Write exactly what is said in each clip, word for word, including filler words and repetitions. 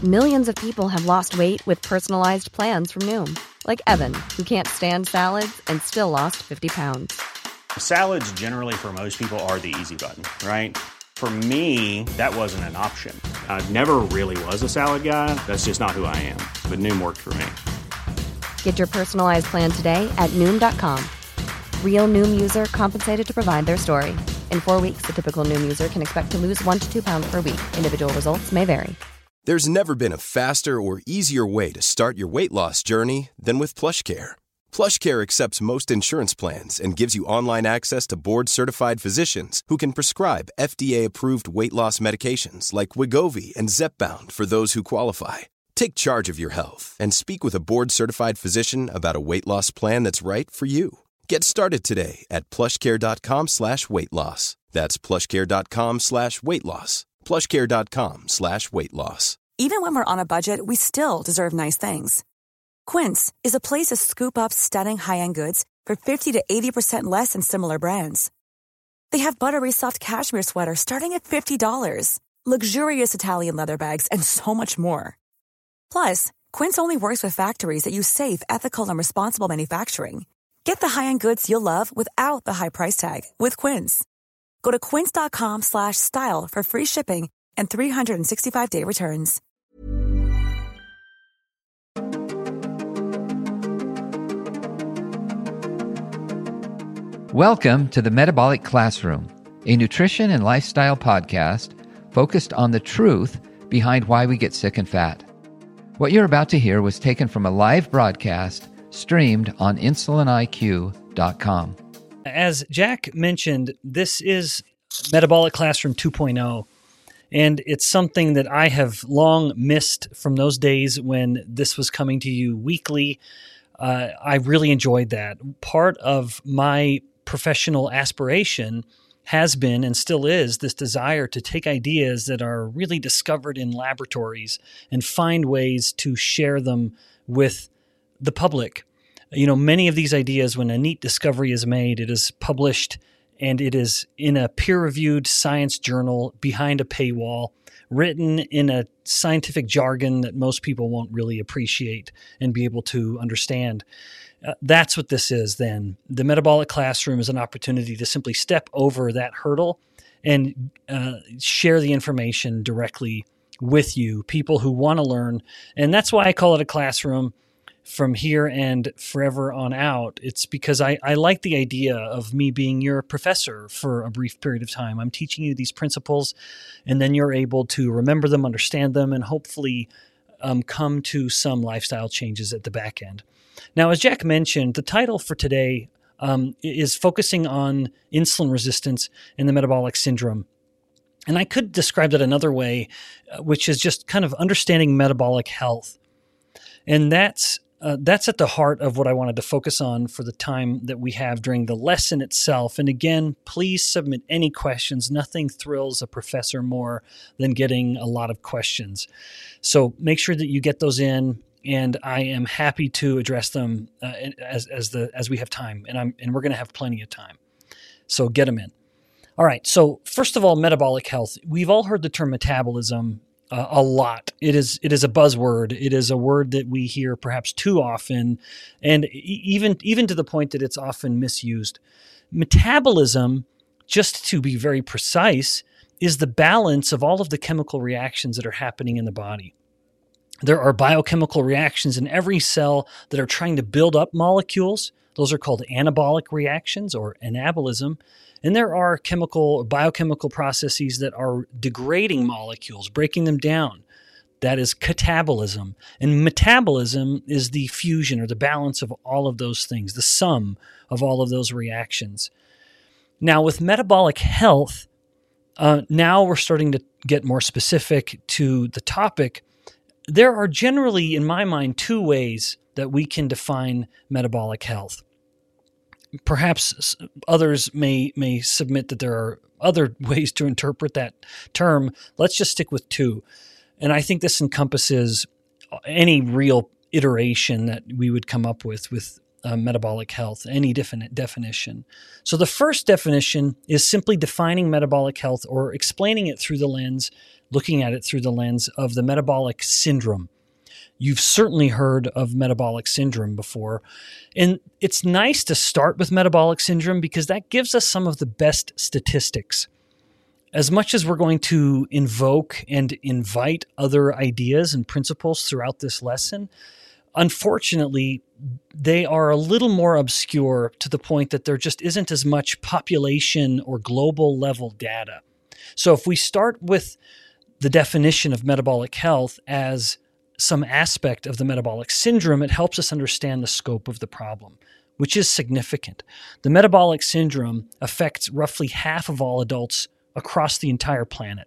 Millions of people have lost weight with personalized plans from Noom. Like Evan, who can't stand salads and still lost fifty pounds. Salads generally for most people are the easy button, right? For me, that wasn't an option. I never really was a salad guy. That's just not who I am. But Noom worked for me. Get your personalized plan today at Noom dot com. Real Noom user compensated to provide their story. In four weeks, the typical Noom user can expect to lose one to two pounds per week. Individual results may vary. There's never been a faster or easier way to start your weight loss journey than with PlushCare. PlushCare accepts most insurance plans and gives you online access to board-certified physicians who can prescribe F D A-approved weight loss medications like Wegovy and Zepbound for those who qualify. Take charge of your health and speak with a board-certified physician about a weight loss plan that's right for you. Get started today at plushcare.com slash weight loss. That's plushcare.com slash weight loss. plushcare.com slash weight loss. Even when we're on a budget, we still deserve nice things. Quince is a place to scoop up stunning high-end goods for fifty to eighty percent less than similar brands. They have buttery soft cashmere sweaters starting at fifty dollars, luxurious Italian leather bags, and so much more. Plus, Quince only works with factories that use safe, ethical, and responsible manufacturing. Get the high-end goods you'll love without the high price tag with Quince. Go to quince.com slash style for free shipping and three hundred sixty-five day returns. Welcome to the Metabolic Classroom, a nutrition and lifestyle podcast focused on the truth behind why we get sick and fat. What you're about to hear was taken from a live broadcast streamed on insulin I Q dot com. As Jack mentioned, this is Metabolic Classroom two point oh, and it's something that I have long missed from those days when this was coming to you weekly. Uh, I really enjoyed that. Part of my professional aspiration has been and still is this desire to take ideas that are really discovered in laboratories and find ways to share them with the public. You know, many of these ideas, when a neat discovery is made, it is published and it is in a peer-reviewed science journal behind a paywall, written in a scientific jargon that most people won't really appreciate and be able to understand. Uh, that's what this is then. The Metabolic Classroom is an opportunity to simply step over that hurdle and uh, share the information directly with you, people who want to learn. And that's why I call it a classroom from here and forever on out. It's because I, I like the idea of me being your professor for a brief period of time. I'm teaching you these principles, and then you're able to remember them, understand them, and hopefully um, come to some lifestyle changes at the back end. Now, as Jack mentioned, the title for today um, is focusing on insulin resistance and the metabolic syndrome. And I could describe that another way, uh, which is just kind of understanding metabolic health. And that's uh, that's at the heart of what I wanted to focus on for the time that we have during the lesson itself. And again, please submit any questions. Nothing thrills a professor more than getting a lot of questions. So make sure that you get those in, and I am happy to address them uh, as as the as we have time. And I'm and we're going to have plenty of time. So get them in. All right. So first of all, metabolic health. We've all heard the term metabolism uh, a lot. It is it is a buzzword. It is a word that we hear perhaps too often, and even even to the point that it's often misused. Metabolism, just to be very precise, is the balance of all of the chemical reactions that are happening in the body. There are biochemical reactions in every cell that are trying to build up molecules. Those are called anabolic reactions or anabolism. And there are chemical, biochemical processes that are degrading molecules, breaking them down. That is catabolism. And metabolism is the fusion or the balance of all of those things, the sum of all of those reactions. Now, with metabolic health, uh, now we're starting to get more specific to the topic. There are generally, in my mind, two ways that we can define metabolic health. Perhaps others may may submit that there are other ways to interpret that term. Let's just stick with two. And I think this encompasses any real iteration that we would come up with, with uh, metabolic health, any definite definition. So the first definition is simply defining metabolic health or explaining it through the lens, looking at it through the lens of the metabolic syndrome. You've certainly heard of metabolic syndrome before. And it's nice to start with metabolic syndrome because that gives us some of the best statistics. As much as we're going to invoke and invite other ideas and principles throughout this lesson, unfortunately, they are a little more obscure to the point that there just isn't as much population or global level data. So if we start with the definition of metabolic health as some aspect of the metabolic syndrome, it helps us understand the scope of the problem, which is significant. The metabolic syndrome affects roughly half of all adults across the entire planet.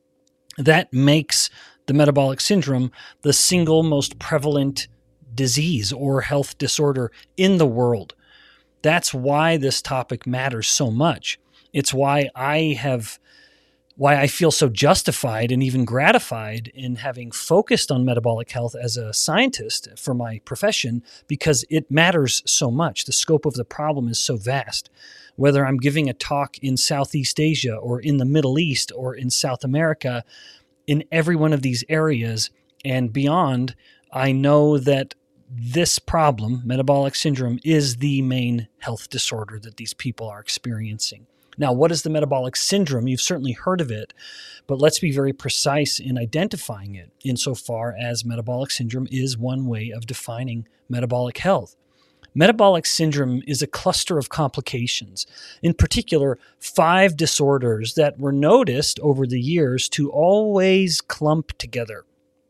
That makes the metabolic syndrome the single most prevalent disease or health disorder in the world. That's why this topic matters so much. It's why I have why I feel so justified and even gratified in having focused on metabolic health as a scientist for my profession, because it matters so much. The scope of the problem is so vast. Whether I'm giving a talk in Southeast Asia or in the Middle East or in South America, in every one of these areas and beyond, I know that this problem, metabolic syndrome, is the main health disorder that these people are experiencing. Now, what is the metabolic syndrome? You've certainly heard of it, but let's be very precise in identifying it insofar as metabolic syndrome is one way of defining metabolic health. Metabolic syndrome is a cluster of complications, in particular, five disorders that were noticed over the years to always clump together.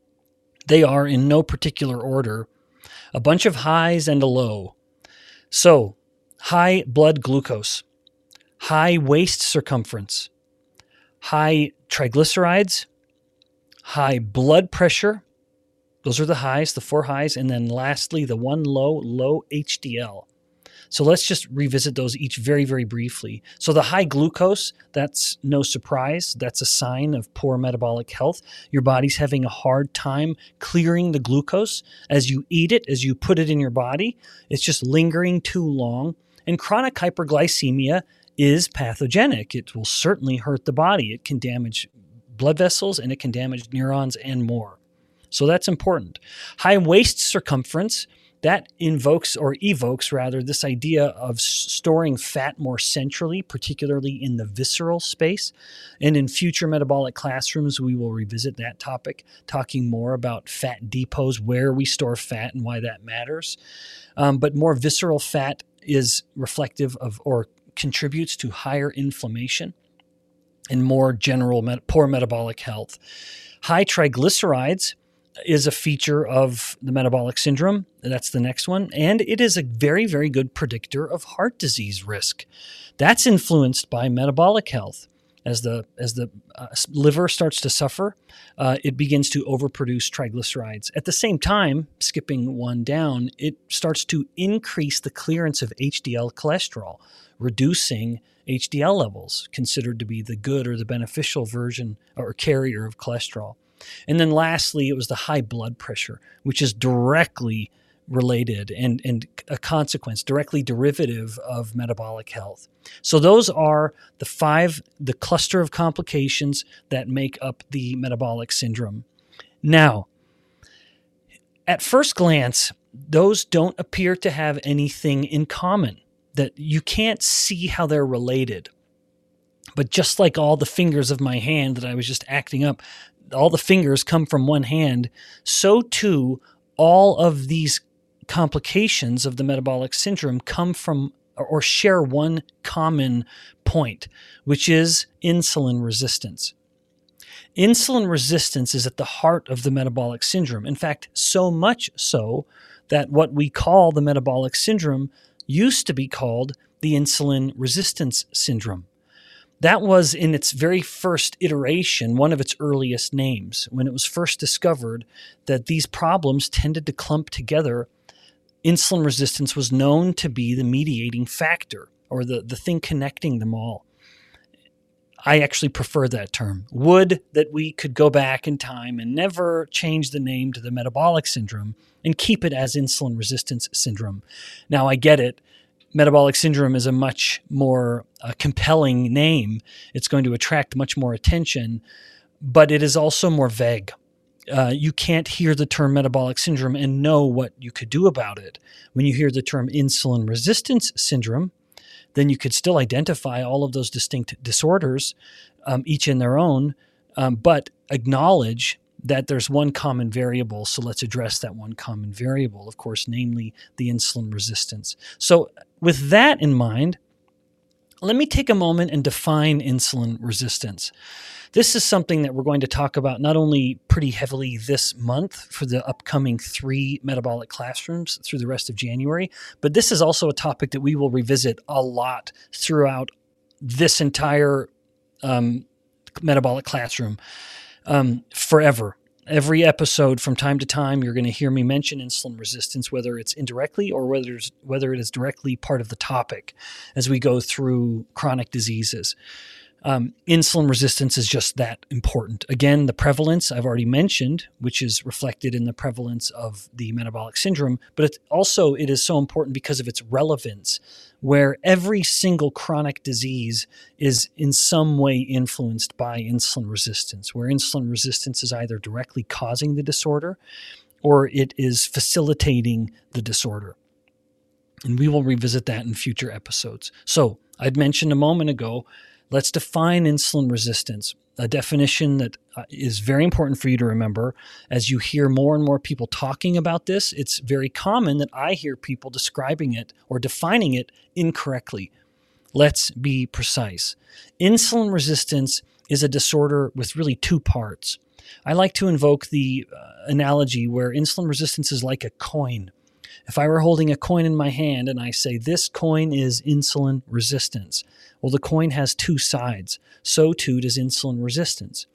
They are, in no particular order, a bunch of highs and a low. So, high blood glucose, high waist circumference, high triglycerides, high blood pressure. Those are the highs, the four highs. And then lastly, the one low, low H D L. So let's just revisit those each very, very briefly. So the high glucose, that's no surprise. That's a sign of poor metabolic health. Your body's having a hard time clearing the glucose as you eat it, as you put it in your body. It's just lingering too long. And chronic hyperglycemia is pathogenic. It will certainly hurt the body. It can damage blood vessels and it can damage neurons and more. So that's important. High waist circumference, that invokes or evokes rather this idea of storing fat more centrally, particularly in the visceral space. And in future metabolic classrooms, we will revisit that topic, talking more about fat depots, where we store fat and why that matters. Um, but more visceral fat is reflective of or contributes to higher inflammation and more general met- poor metabolic health. High triglycerides is a feature of the metabolic syndrome. That's the next one. And it is a very, very good predictor of heart disease risk. That's influenced by metabolic health. As the as the uh, liver starts to suffer, uh, it begins to overproduce triglycerides. At the same time, skipping one down, it starts to increase the clearance of H D L cholesterol, reducing H D L levels, considered to be the good or the beneficial version or carrier of cholesterol. And then lastly, it was the high blood pressure, which is directly related and, and a consequence, directly derivative of metabolic health. So those are the five, the cluster of complications that make up the metabolic syndrome. Now, at first glance, those don't appear to have anything in common, that you can't see how they're related. But just like all the fingers of my hand that I was just acting up, all the fingers come from one hand, so too all of these complications of the metabolic syndrome come from or share one common point, which is insulin resistance. Insulin resistance is at the heart of the metabolic syndrome. In fact, so much so that what we call the metabolic syndrome used to be called the insulin resistance syndrome. That was, in its very first iteration, one of its earliest names. When it was first discovered that these problems tended to clump together, insulin resistance was known to be the mediating factor, or the, the thing connecting them all. I actually prefer that term. Would that we could go back in time and never change the name to the metabolic syndrome and keep it as insulin resistance syndrome. Now, I get it. Metabolic syndrome is a much more uh, compelling name. It's going to attract much more attention, but it is also more vague. Uh, you can't hear the term metabolic syndrome and know what you could do about it. When you hear the term insulin resistance syndrome, then you could still identify all of those distinct disorders, um, each in their own, um, but acknowledge that there's one common variable. So let's address that one common variable, of course, namely the insulin resistance. So with that in mind, let me take a moment and define insulin resistance. This is something that we're going to talk about not only pretty heavily this month for the upcoming three metabolic classrooms through the rest of January, but this is also a topic that we will revisit a lot throughout this entire um, metabolic classroom um, forever. Every episode from time to time, you're going to hear me mention insulin resistance, whether it's indirectly or whether it's, whether it is directly part of the topic as we go through chronic diseases. Um, insulin resistance is just that important. Again, the prevalence I've already mentioned, which is reflected in the prevalence of the metabolic syndrome, but it's also it is so important because of its relevance, where every single chronic disease is in some way influenced by insulin resistance, where insulin resistance is either directly causing the disorder or it is facilitating the disorder. And we will revisit that in future episodes. So I'd mentioned a moment ago, let's define insulin resistance, a definition that is very important for you to remember. As you hear more and more people talking about this, it's very common that I hear people describing it or defining it incorrectly. Let's be precise. Insulin resistance is a disorder with really two parts. I like to invoke the uh, analogy where insulin resistance is like a coin. If I were holding a coin in my hand and I say, this coin is insulin resistance, well, the coin has two sides. So too does insulin resistance.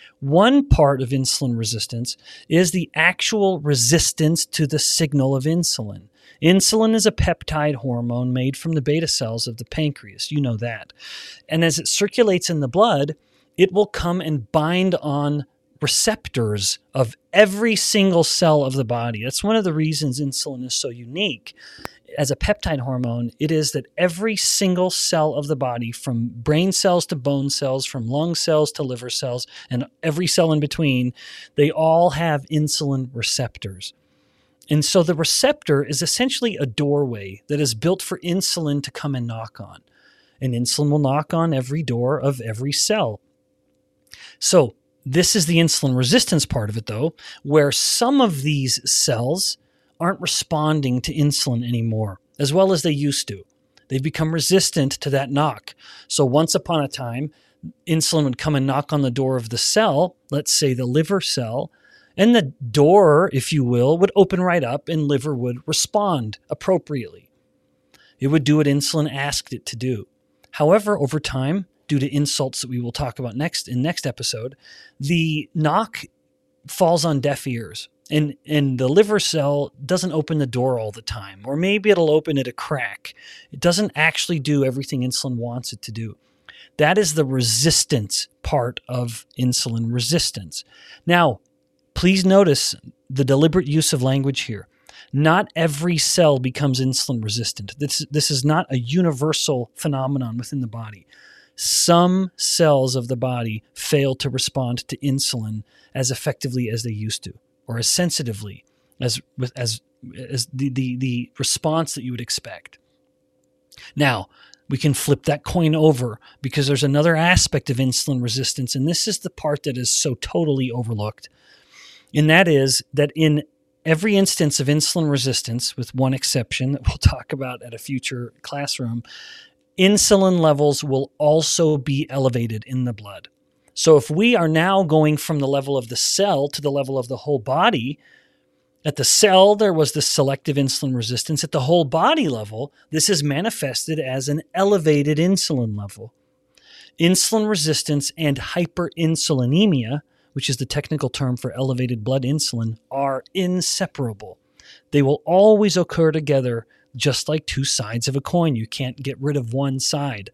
One part of insulin resistance is the actual resistance to the signal of insulin. Insulin is a peptide hormone made from the beta cells of the pancreas. You know that. And as it circulates in the blood, it will come and bind on receptors of every single cell of the body. That's one of the reasons insulin is so unique. As a peptide hormone, it is that every single cell of the body, from brain cells to bone cells, from lung cells to liver cells, and every cell in between, they all have insulin receptors. And so the receptor is essentially a doorway that is built for insulin to come and knock on. And insulin will knock on every door of every cell. So this is the insulin resistance part of it, though, where some of these cells aren't responding to insulin anymore, as well as they used to. They've become resistant to that knock. So once upon a time, insulin would come and knock on the door of the cell, let's say the liver cell, and the door, if you will, would open right up and liver would respond appropriately. It would do what insulin asked it to do. However, over time, due to insults that we will talk about next in next episode, the knock falls on deaf ears. And and the liver cell doesn't open the door all the time, or maybe it'll open at a crack. It doesn't actually do everything insulin wants it to do. That is the resistance part of insulin resistance. Now, please notice the deliberate use of language here. Not every cell becomes insulin resistant. This, this is not a universal phenomenon within the body. Some cells of the body fail to respond to insulin as effectively as they used to, or as sensitively as with as as the, the, the response that you would expect. Now, we can flip that coin over because there's another aspect of insulin resistance, and this is the part that is so totally overlooked. And that is that in every instance of insulin resistance, with one exception that we'll talk about at a future classroom, insulin levels will also be elevated in the blood. So if we are now going from the level of the cell to the level of the whole body, at the cell, there was this selective insulin resistance. At the whole body level, this is manifested as an elevated insulin level. Insulin resistance and hyperinsulinemia, which is the technical term for elevated blood insulin, are inseparable. They will always occur together, just like two sides of a coin. You can't get rid of one side.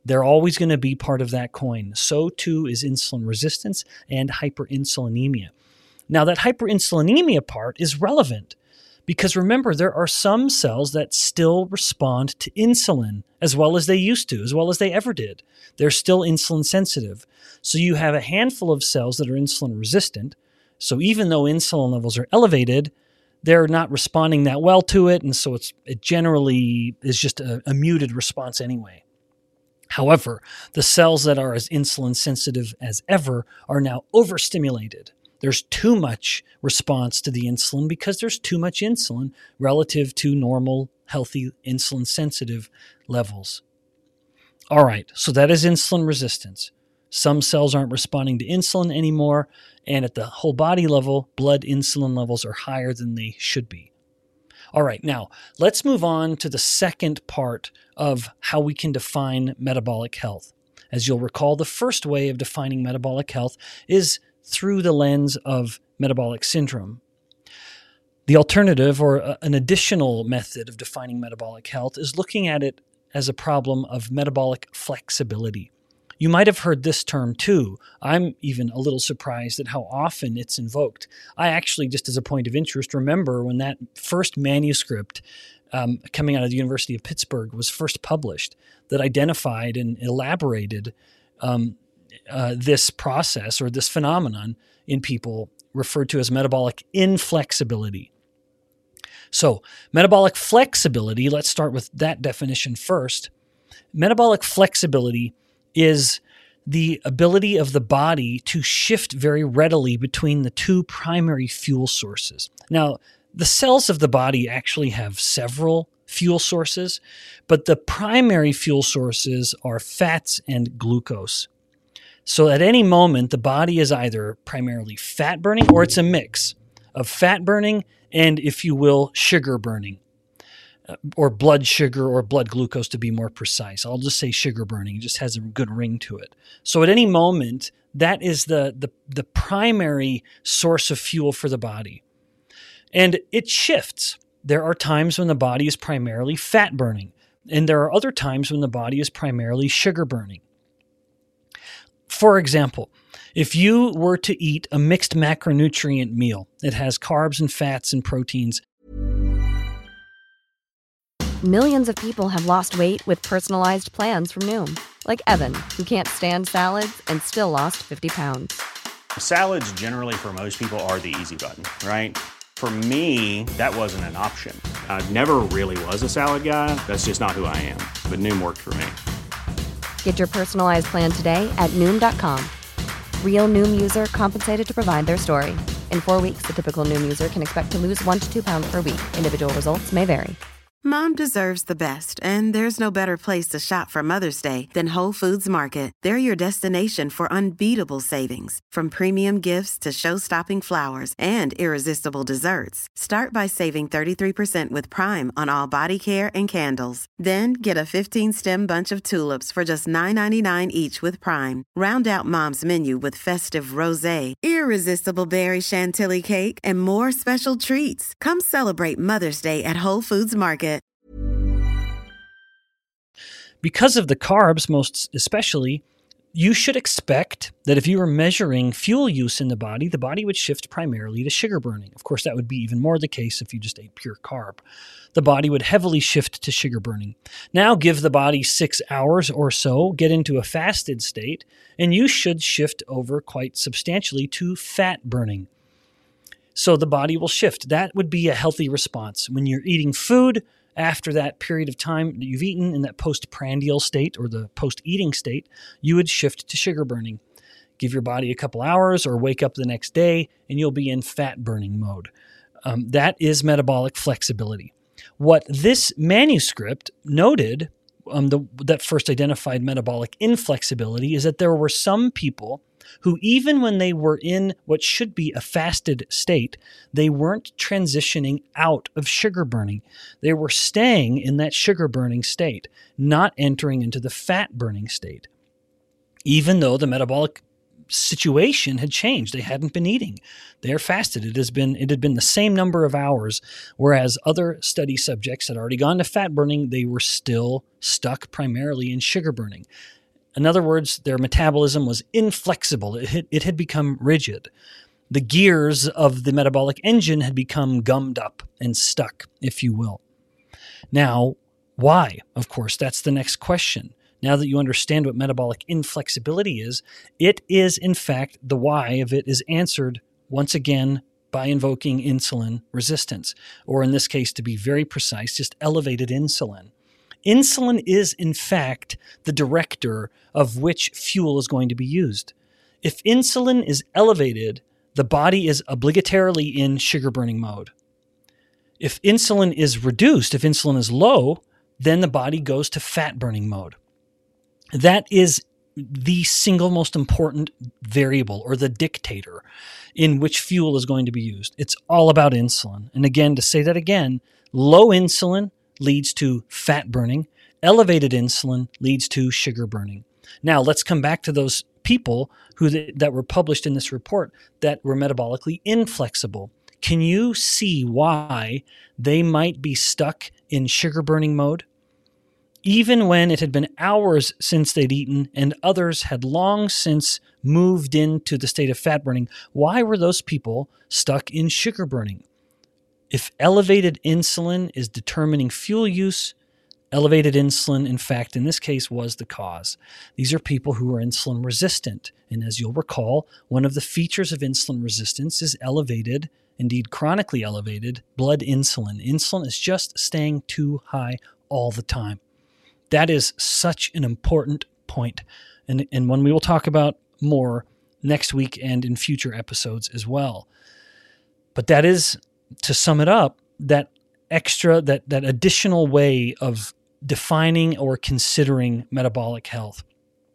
They're always going to be part of that coin. So too is insulin resistance and hyperinsulinemia. Now, that hyperinsulinemia part is relevant because remember, there are some cells that still respond to insulin as well as they used to, as well as they ever did. They're still insulin sensitive. So you have a handful of cells that are insulin resistant. So even though insulin levels are elevated, they're not responding that well to it. And so it's, it generally is just a, a muted response anyway. However, the cells that are as insulin sensitive as ever are now overstimulated. There's too much response to the insulin because there's too much insulin relative to normal, healthy, insulin-sensitive levels. All right, so that is insulin resistance. Some cells aren't responding to insulin anymore, and at the whole body level, blood insulin levels are higher than they should be. All right, now let's move on to the second part of how we can define metabolic health. As you'll recall, the first way of defining metabolic health is through the lens of metabolic syndrome. The alternative, or a, an additional method of defining metabolic health, is looking at it as a problem of metabolic flexibility. You might have heard this term too. I'm even a little surprised at how often it's invoked. I actually, just as a point of interest, remember when that first manuscript um, coming out of the University of Pittsburgh was first published that identified and elaborated um, Uh, this process or this phenomenon in people referred to as metabolic inflexibility. So metabolic flexibility, let's start with that definition first. Metabolic flexibility is the ability of the body to shift very readily between the two primary fuel sources. Now, the cells of the body actually have several fuel sources, but the primary fuel sources are fats and glucose. So at any moment, the body is either primarily fat burning or it's a mix of fat burning and, if you will, sugar burning, uh, or blood sugar or blood glucose to be more precise. I'll just say sugar burning. It just has a good ring to it. So at any moment, that is the, the, the primary source of fuel for the body. And it shifts. There are times when the body is primarily fat burning, and there are other times when the body is primarily sugar burning. For example, if you were to eat a mixed macronutrient meal, it has carbs and fats and proteins. Millions of people have lost weight with personalized plans from Noom, like Evan, who can't stand salads and still lost fifty pounds. Salads generally for most people are the easy button, right? For me, that wasn't an option. I never really was a salad guy. That's just not who I am. But Noom worked for me. Get your personalized plan today at Noom dot com. Real Noom user compensated to provide their story. In four weeks, the typical Noom user can expect to lose one to two pounds per week. Individual results may vary. Mom deserves the best, and there's no better place to shop for Mother's Day than Whole Foods Market. They're your destination for unbeatable savings, from premium gifts to show-stopping flowers and irresistible desserts. Start by saving thirty-three percent with Prime on all body care and candles. Then get a fifteen-stem bunch of tulips for just nine ninety-nine each with Prime. Round out Mom's menu with festive rosé, irresistible berry chantilly cake, and more special treats. Come celebrate Mother's Day at Whole Foods Market. Because of the carbs, most especially, you should expect that if you were measuring fuel use in the body, the body would shift primarily to sugar burning. Of course, that would be even more the case if you just ate pure carb. The body would heavily shift to sugar burning. Now give the body six hours or so, get into a fasted state, and you should shift over quite substantially to fat burning. So the body will shift. That would be a healthy response. When you're eating food, after that period of time that you've eaten in that postprandial state or the post-eating state, you would shift to sugar burning. Give your body a couple hours or wake up the next day and you'll be in fat burning mode. Um, that is metabolic flexibility. What this manuscript noted, um, the, that first identified metabolic inflexibility, is that there were some people who, even when they were in what should be a fasted state, they weren't transitioning out of sugar burning. They were staying in that sugar burning state, not entering into the fat burning state. Even though the metabolic situation had changed. They hadn't been eating. They're fasted. It has been it had been the same number of hours, whereas other study subjects had already gone to fat burning. They were still stuck primarily in sugar burning. In other words, their metabolism was inflexible. It had, it had become rigid. The gears of the metabolic engine had become gummed up and stuck, if you will. Now, why? Of course, that's the next question. Now that you understand what metabolic inflexibility is, it is, in fact, the why of it is answered once again by invoking insulin resistance, or in this case, to be very precise, just elevated insulin. Insulin is, in fact, the director of which fuel is going to be used. If insulin is elevated, the body is obligatorily in sugar-burning mode. If insulin is reduced, if insulin is low, then the body goes to fat-burning mode. That is the single most important variable, or the dictator, in which fuel is going to be used. It's all about insulin. And again, to say that again, low insulin leads to fat burning. Elevated insulin leads to sugar burning. Now, let's come back to those people who th- that were published in this report that were metabolically inflexible. Can you see why they might be stuck in sugar burning mode? Even when it had been hours since they'd eaten and others had long since moved into the state of fat burning, why were those people stuck in sugar burning? If elevated insulin is determining fuel use, elevated insulin, in fact, in this case, was the cause. These are people who are insulin resistant. And as you'll recall, one of the features of insulin resistance is elevated, indeed chronically elevated, blood insulin. Insulin is just staying too high all the time. That is such an important point, and, and one we will talk about more next week and in future episodes as well. But that is, to sum it up, that extra, that, that additional way of defining or considering metabolic health,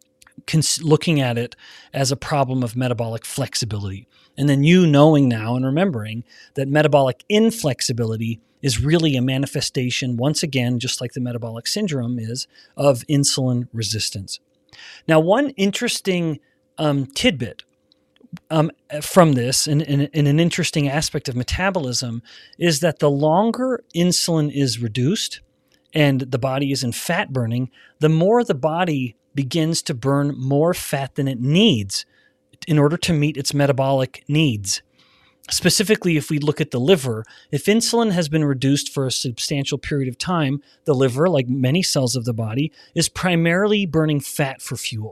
cons- looking at it as a problem of metabolic flexibility. And then you knowing now and remembering that metabolic inflexibility is really a manifestation, once again, just like the metabolic syndrome is, of insulin resistance. Now, one interesting um, tidbit um, from this, and, and, and an interesting aspect of metabolism, is that the longer insulin is reduced and the body is in fat burning, the more the body begins to burn more fat than it needs in order to meet its metabolic needs. Specifically, if we look at the liver, if insulin has been reduced for a substantial period of time, the liver, like many cells of the body, is primarily burning fat for fuel.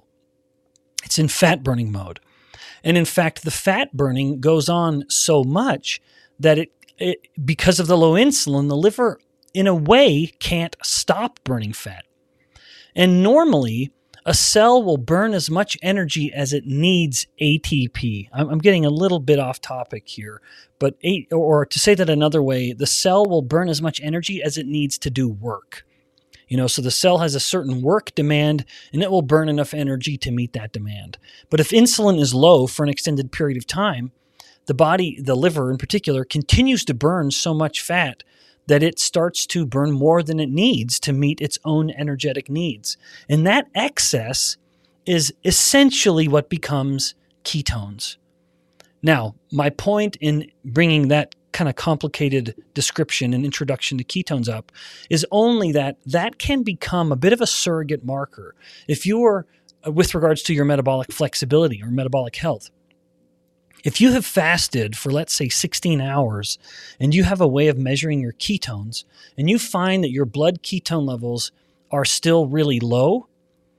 It's in fat burning mode. And in fact, the fat burning goes on so much that it, it because of the low insulin, the liver, in a way, can't stop burning fat. And normally, a cell will burn as much energy as it needs A T P. I'm getting a little bit off topic here, but a, or to say that another way, the cell will burn as much energy as it needs to do work. You know, so the cell has a certain work demand, and it will burn enough energy to meet that demand. But if insulin is low for an extended period of time, the body, the liver in particular, continues to burn so much fat that it starts to burn more than it needs to meet its own energetic needs. And that excess is essentially what becomes ketones. Now, my point in bringing that kind of complicated description and introduction to ketones up is only that that can become a bit of a surrogate marker. If you are, with regards to your metabolic flexibility or metabolic health, if you have fasted for, let's say, sixteen hours, and you have a way of measuring your ketones, and you find that your blood ketone levels are still really low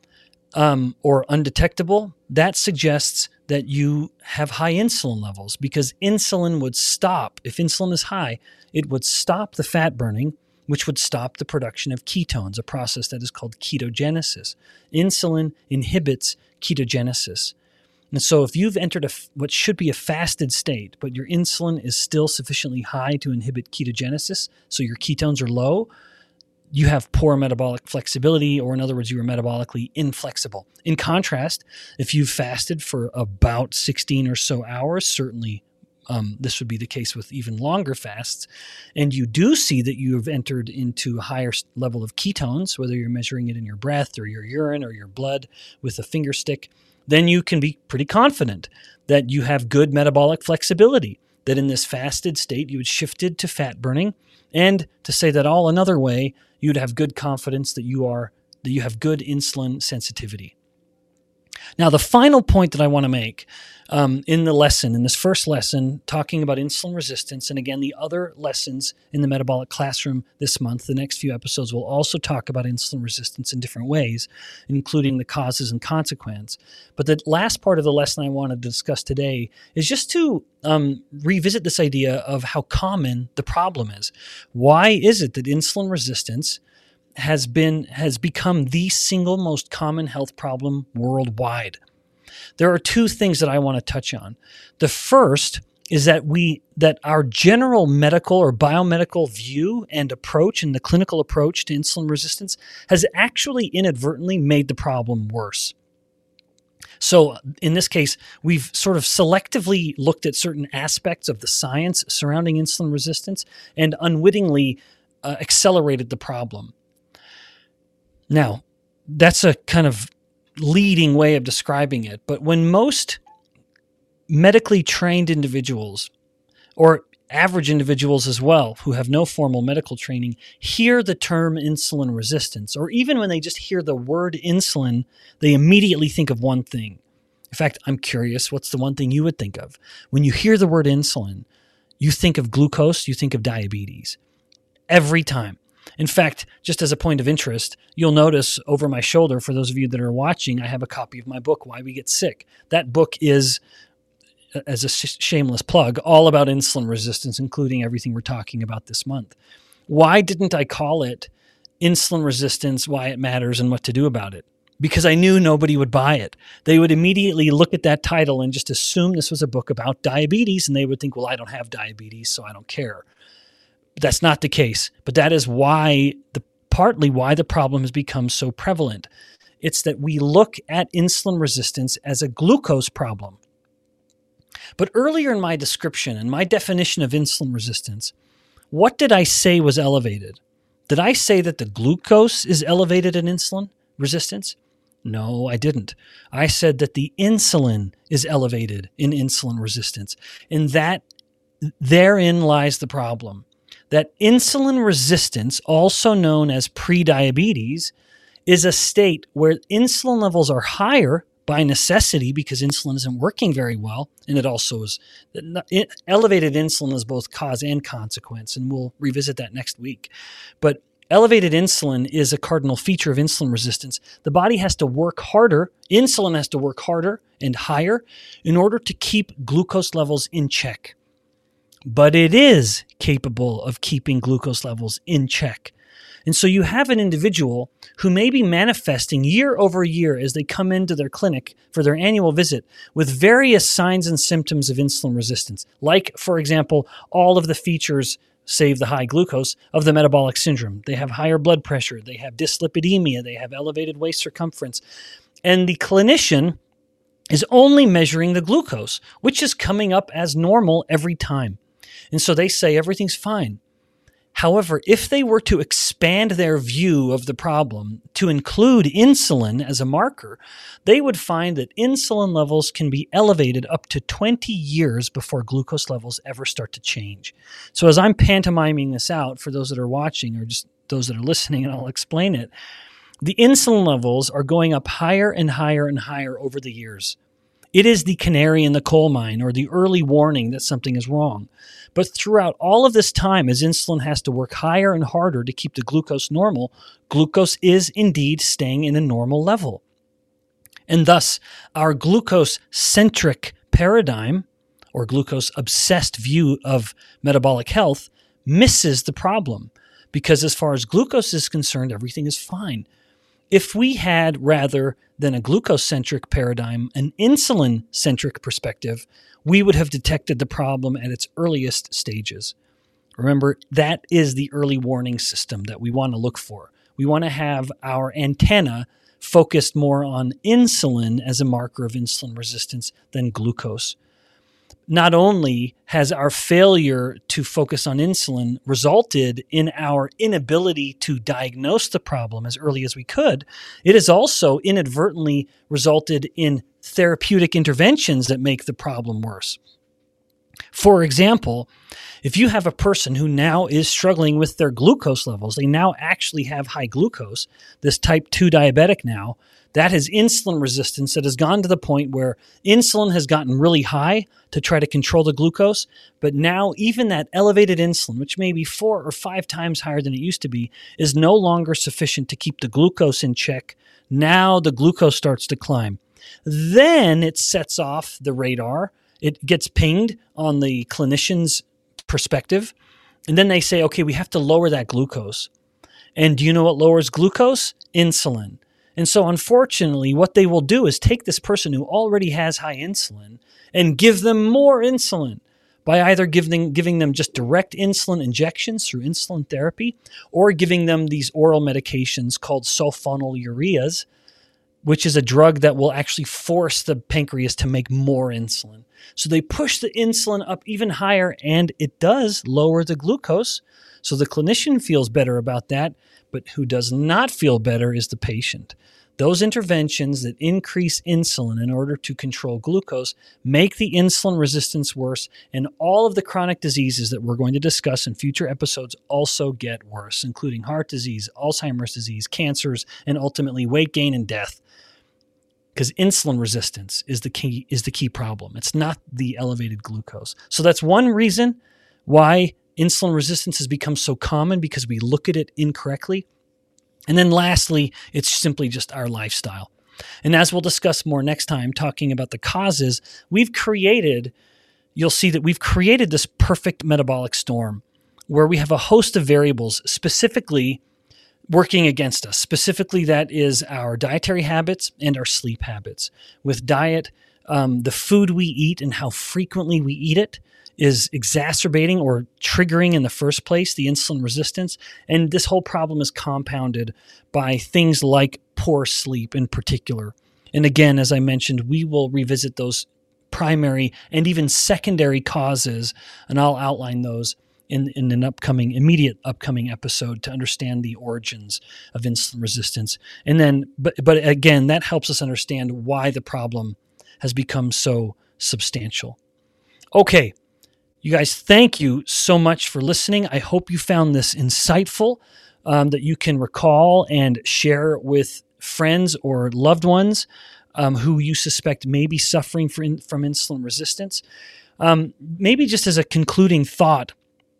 um, or undetectable, that suggests that you have high insulin levels, because insulin would stop. If insulin is high, it would stop the fat burning, which would stop the production of ketones, a process that is called ketogenesis. Insulin inhibits ketogenesis. And so if you've entered a, what should be a fasted state, but your insulin is still sufficiently high to inhibit ketogenesis, so your ketones are low, you have poor metabolic flexibility, or in other words, you are metabolically inflexible. In contrast, if you've fasted for about sixteen or so hours, certainly um, this would be the case with even longer fasts, and you do see that you have entered into a higher level of ketones, whether you're measuring it in your breath or your urine or your blood with a finger stick, then you can be pretty confident that you have good metabolic flexibility, that in this fasted state you had shifted to fat burning, and to say that all another way, you'd have good confidence that you are that you have good insulin sensitivity. Now, the final point that I want to make um, in the lesson, in this first lesson, talking about insulin resistance, and again, the other lessons in the Metabolic Classroom this month, the next few episodes will also talk about insulin resistance in different ways, including the causes and consequence. But the last part of the lesson I want to discuss today is just to um, revisit this idea of how common the problem is. Why is it that insulin resistance has been has become the single most common health problem worldwide? There are two things that I want to touch on. The first is that we that our general medical or biomedical view and approach, and the clinical approach to insulin resistance, has actually inadvertently made the problem worse. So in this case, we've sort of selectively looked at certain aspects of the science surrounding insulin resistance and unwittingly uh, accelerated the problem. Now, that's a kind of leading way of describing it, but when most medically trained individuals, or average individuals as well, who have no formal medical training, hear the term insulin resistance, or even when they just hear the word insulin, they immediately think of one thing. In fact, I'm curious, what's the one thing you would think of? When you hear the word insulin, you think of glucose, you think of diabetes. Every time. In fact, just as a point of interest, you'll notice over my shoulder, for those of you that are watching, I have a copy of my book, Why We Get Sick. That book is, as a sh- shameless plug, all about insulin resistance, including everything we're talking about this month. Why didn't I call it Insulin Resistance, Why It Matters, and What to Do About It? Because I knew nobody would buy it. They would immediately look at that title and just assume this was a book about diabetes, and they would think, well, I don't have diabetes, so I don't care. That's not the case, but that is why the partly why the problem has become so prevalent. It's that we look at insulin resistance as a glucose problem. But earlier in my description and my definition of insulin resistance, what did I say was elevated? Did I say that the glucose is elevated in insulin resistance? No, I didn't. I said that the insulin is elevated in insulin resistance, and that therein lies the problem. That insulin resistance, also known as prediabetes, is a state where insulin levels are higher by necessity because insulin isn't working very well, and it also is elevated insulin is both cause and consequence, and we'll revisit that next week. But elevated insulin is a cardinal feature of insulin resistance. The body has to work harder, insulin has to work harder and higher in order to keep glucose levels in check. But it is capable of keeping glucose levels in check. And so you have an individual who may be manifesting year over year as they come into their clinic for their annual visit with various signs and symptoms of insulin resistance, like, for example, all of the features, save the high glucose, of the metabolic syndrome. They have higher blood pressure, they have dyslipidemia, they have elevated waist circumference. And the clinician is only measuring the glucose, which is coming up as normal every time. And so they say everything's fine. However, if they were to expand their view of the problem to include insulin as a marker, they would find that insulin levels can be elevated up to twenty years before glucose levels ever start to change. So as I'm pantomiming this out for those that are watching or just those that are listening, and I'll explain it, the insulin levels are going up higher and higher and higher over the years. It is the canary in the coal mine, or the early warning that something is wrong. But throughout all of this time, as insulin has to work higher and harder to keep the glucose normal, glucose is indeed staying in a normal level. And thus, our glucose-centric paradigm, or glucose-obsessed view of metabolic health, misses the problem. Because as far as glucose is concerned, everything is fine. If we had, rather than a glucose-centric paradigm, an insulin-centric perspective, we would have detected the problem at its earliest stages. Remember, that is the early warning system that we want to look for. We want to have our antenna focused more on insulin as a marker of insulin resistance than glucose. not only has our failure to focus on insulin resulted in our inability to diagnose the problem as early as we could, it has also inadvertently resulted in therapeutic interventions that make the problem worse. For example, if you have a person who now is struggling with their glucose levels, they now actually have high glucose, this type two diabetic now, that has insulin resistance that has gone to the point where insulin has gotten really high to try to control the glucose. But now even that elevated insulin, which may be four or five times higher than it used to be, is no longer sufficient to keep the glucose in check. Now the glucose starts to climb. Then it sets off the radar. It gets pinged on the clinician's perspective. And then they say, okay, we have to lower that glucose. And do you know what lowers glucose? Insulin. And so unfortunately, what they will do is take this person who already has high insulin and give them more insulin by either giving, giving them just direct insulin injections through insulin therapy or giving them these oral medications called sulfonylureas, which is a drug that will actually force the pancreas to make more insulin. So they push the insulin up even higher, and it does lower the glucose. So the clinician feels better about that, but who does not feel better is the patient. Those interventions that increase insulin in order to control glucose make the insulin resistance worse, and all of the chronic diseases that we're going to discuss in future episodes also get worse, including heart disease, Alzheimer's disease, cancers, and ultimately weight gain and death. Because insulin resistance is the key is the key problem. It's not the elevated glucose. So that's one reason why insulin resistance has become so common, because we look at it incorrectly. And then lastly, it's simply just our lifestyle. And as we'll discuss more next time, talking about the causes, we've created, you'll see that we've created this perfect metabolic storm where we have a host of variables specifically working against us. Specifically, that is our dietary habits and our sleep habits. With diet, um, the food we eat and how frequently we eat it is exacerbating or triggering in the first place the insulin resistance. And this whole problem is compounded by things like poor sleep in particular. And again, as I mentioned, we will revisit those primary and even secondary causes, and I'll outline those in, in an upcoming, immediate upcoming episode to understand the origins of insulin resistance. And then, but, but again, that helps us understand why the problem has become so substantial. Okay. You guys, thank you so much for listening. I hope you found this insightful, um, that you can recall and share with friends or loved ones um, who you suspect may be suffering from, from insulin resistance. Um, maybe just as a concluding thought,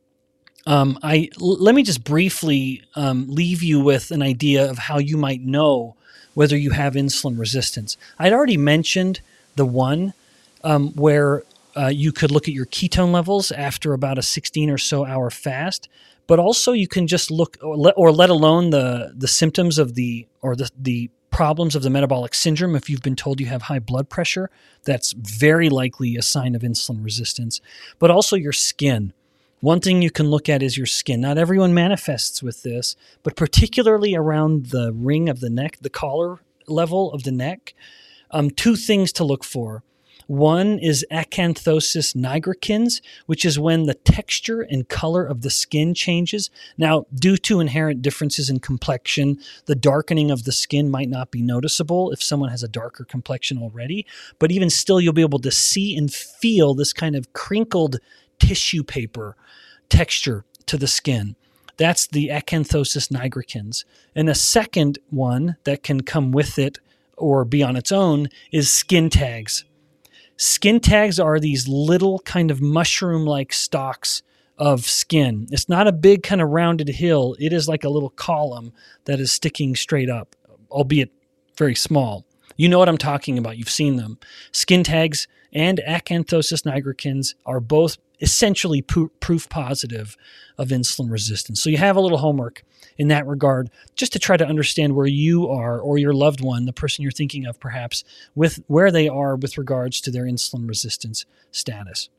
um, I l- let me just briefly um, leave you with an idea of how you might know whether you have insulin resistance. I'd already mentioned the one um, where Uh, you could look at your ketone levels after about a sixteen or so hour fast, but also you can just look, or let, or let alone the the symptoms of the, or the, the problems of the metabolic syndrome. If you've been told you have high blood pressure, that's very likely a sign of insulin resistance, but also your skin. One thing you can look at is your skin. Not everyone manifests with this, but particularly around the ring of the neck, the collar level of the neck, um, two things to look for. One is acanthosis nigricans, which is when the texture and color of the skin changes. Now, due to inherent differences in complexion, the darkening of the skin might not be noticeable if someone has a darker complexion already, but even still, you'll be able to see and feel this kind of crinkled tissue paper texture to the skin. That's the acanthosis nigricans. And a second one that can come with it or be on its own is skin tags. Skin tags are these little kind of mushroom-like stalks of skin. It's not a big kind of rounded hill. It is like a little column that is sticking straight up, albeit very small. You know what I'm talking about. You've seen them. Skin tags and acanthosis nigricans are both essentially po- proof positive of insulin resistance. So you have a little homework in that regard, just to try to understand where you are, or your loved one, the person you're thinking of perhaps, with where they are with regards to their insulin resistance status.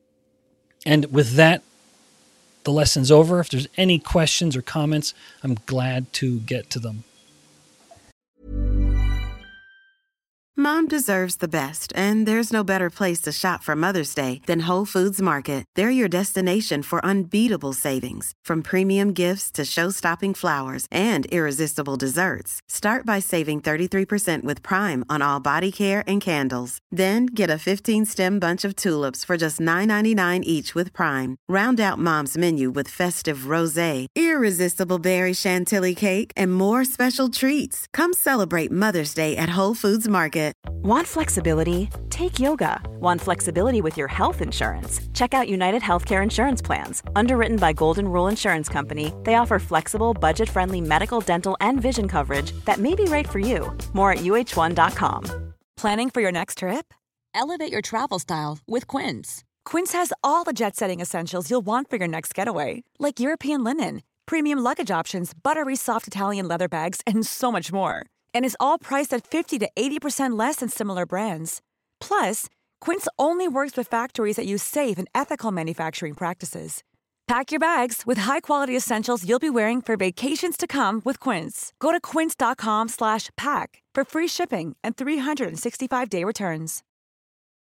And with that, the lesson's over. If there's any questions or comments, I'm glad to get to them. Mom deserves the best, and there's no better place to shop for Mother's Day than Whole Foods Market. They're your destination for unbeatable savings, from premium gifts to show-stopping flowers and irresistible desserts. Start by saving thirty-three percent with Prime on all body care and candles. Then get a fifteen-stem bunch of tulips for just nine ninety-nine each with Prime. Round out Mom's menu with festive rosé, irresistible berry chantilly cake, and more special treats. Come celebrate Mother's Day at Whole Foods Market. Want flexibility? Take yoga. Want flexibility with your health insurance? Check out United Healthcare Insurance Plans. Underwritten by Golden Rule Insurance Company, they offer flexible, budget-friendly medical, dental, and vision coverage that may be right for you. More at U H one dot com. Planning for your next trip? Elevate your travel style with Quince. Quince has all the jet-setting essentials you'll want for your next getaway, like European linen, premium luggage options, buttery soft Italian leather bags, and so much more. And is all priced at fifty to eighty percent less than similar brands. Plus, Quince only works with factories that use safe and ethical manufacturing practices. Pack your bags with high-quality essentials you'll be wearing for vacations to come with Quince. Go to quince dot com slash pack for free shipping and three sixty-five day returns.